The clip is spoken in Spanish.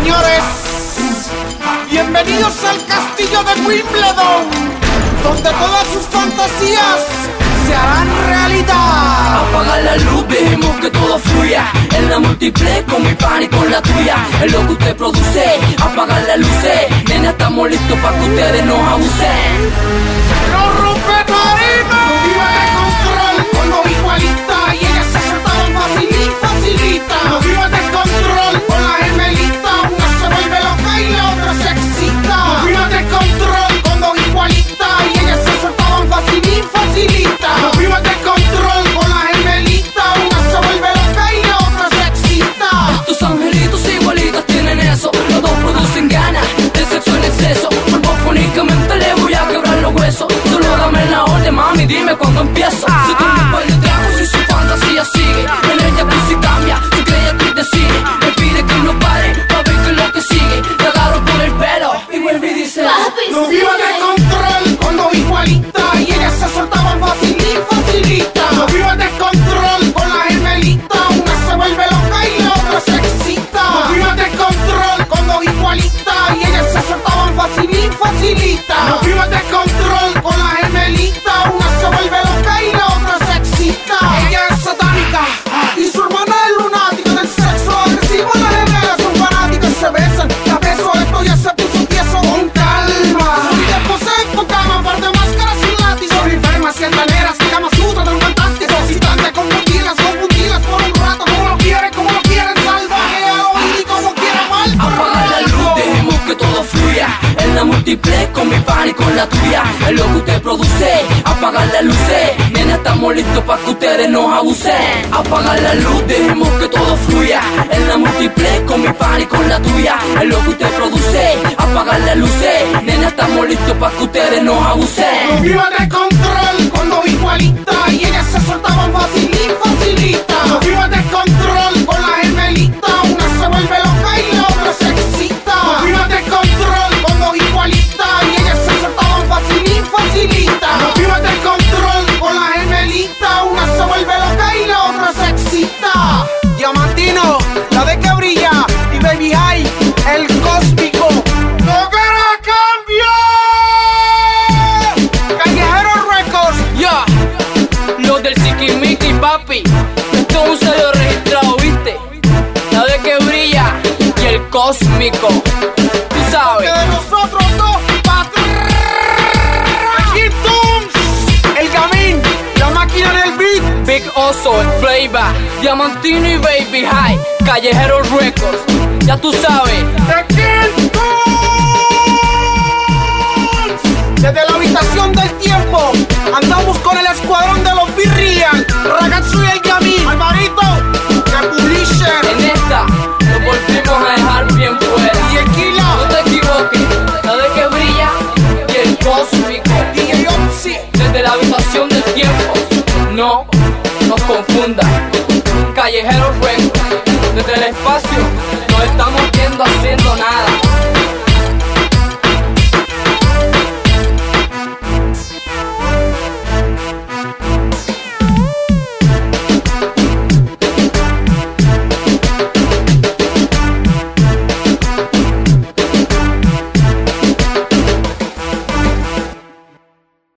señores, bienvenidos al castillo de Wimbledon, donde todas sus fantasías se harán realidad. Apaga la luz, dejemos que todo fluya. En la múltiple con mi pan y con la tuya. Es lo que usted produce, apaga las luces. Nena, estamos listos para que ustedes nos abusen. ¡No rompe tarima! ¡Viva de control! Con los igualistas y ellas se soltaban facilita. ¡No viva de control! Con la gemelita, una se vuelve loca y la otra se excita. ¡No viva de control! Con los igualistas y ellas se soltaban facilita. ¡No viva de control! Con la gemelita, una se vuelve loca y la otra se excita. Estos angelitos igualitos tienen eso. Los dos producen ganas de sexo en exceso. Morfónicamente le voy a quebrar los huesos. Solo dame la orden, mami, dime cuándo empiezo. Si tú me bailes tragos y su fantasía sigue. En el jacuzzi cambia, su creatriz decide. Me pide que no pare, pa' ver qué es lo que sigue. Le agarro por el pelo y vuelve y dice: no viva de control, con los igualistas y ellas se soltaban facilita. No viva de control, con la gemelita, una se vuelve loca y la otra se excita. No viva de control, con los igualistas y ellas se soltaban facilita. No viva de control, con la gemelita, una se vuelve loca y la otra se excita. Ella es satánica y su hermana es lunática. Del sexo agresivo las gemelas son fanáticas, se besan. La beso, esto ya se puso tieso. Con calma, y después se enfocaban par de máscaras y látigos. Son enfermas y altaneras, que Kama Sutra tan fantástico. Excitante, confundidas por un rato. Como lo quieren, salvaje a oír y como quiera mal. Apaga la luz, dejemos que todo fluya. En la múltiple con mi pan y con la tuya. Es lo que usted produce, apaga las luces. Nena, estamos listos para que ustedes nos abusen. Apaga la luz, dejemos que todo fluya. En la múltiple con mi pan y con la tuya. Es lo que usted produce, apaga las luces. Nena, estamos listos para que ustedes nos abusen. No viva de control, con los igualistas y ellas se soltaban facilita. No viva de control, con la gemelita, una se vuelve loca y la otra se excita. No viva de control, con los igualistas y ellas se soltaban facilita. No viva de control, con la gemelita, una se vuelve loca y la otra se excita. Diamantino, la de que brilla, y Baby High, el cósmico. ¡No quiero cambio! Callejero Records. Ya, los del Sikimiki, papi. Esto es un sello registrado, ¿viste? La de que brilla y el cósmico. Tú sabes. De nosotros dos, Aquí Tooms, el Gamín, la máquina del beat. Big Oso, el Flavor, Diamantino y Baby High, Callejero Records. Ya tú sabes. Aquí Tooms. Desde la habitación del tiempo, andamos con el escuadrón de los Virreal, Ragazzo y el Gamín, Alvarito, The Publisher. En esta nos volvimos a dejar bien fuera. Y Equila, No te equivoques, la de que brilla y el cósmico. DJ Opsi. Desde la habitación del tiempo, no nos confunda. Callejero Records, desde el espacio nos estamos viendo haciendo nada.